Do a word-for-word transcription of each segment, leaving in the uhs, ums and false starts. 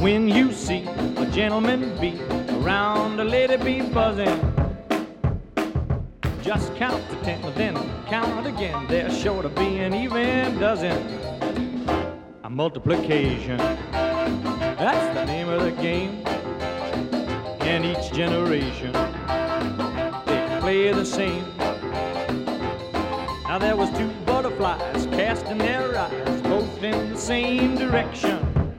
When you see a gentleman bee around a lady bee buzzing, just count to ten, then count again. There's sure to be an even dozen. A multiplication, that's the name of the game. And each generation, they play the same. Now there was two butterflies casting their eyes both in the same direction.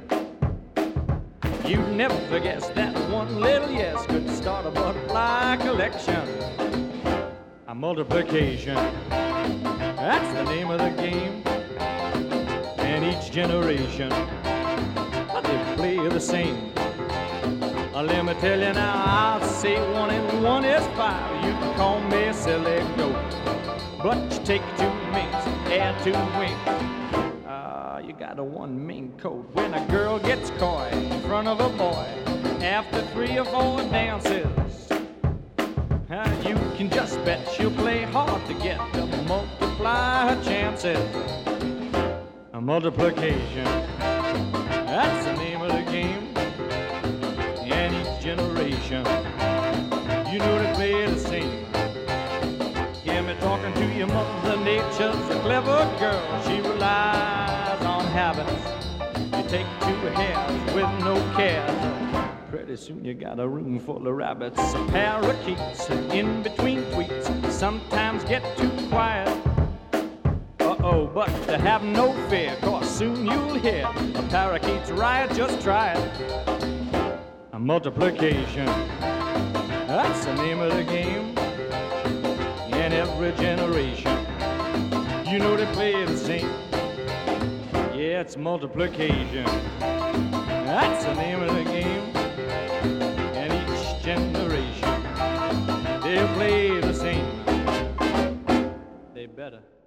You'd never guess that one little yes could start a butterfly collection. A multiplication, that's the name of the game. And each generation, they play the same. Uh, let me tell you now, I'll say one and one is five. You can call me a silly goat, but you take two minks, add two winks. Uh, you got a one mink coat. When a girl gets coy in front of a boy after three or four dances, uh, you can just bet she'll play hard to get to multiply her chances. A multiplication, that's the name of the game. And each generation, you know they play the same. Yeah, me talking to your mother nature's a clever girl. She relies on habits. You take two hairs with no care. Pretty soon you got a room full of rabbits. Parakeets in between tweets sometimes get too quiet. Uh-oh, but to have no fear, cause soon you'll hear a parakeet's riot, just try it. A multiplication, that's the name of the game. In every generation, you know they play the same. Yeah, it's multiplication, that's the name of the game. And each generation, they'll play the same. They better.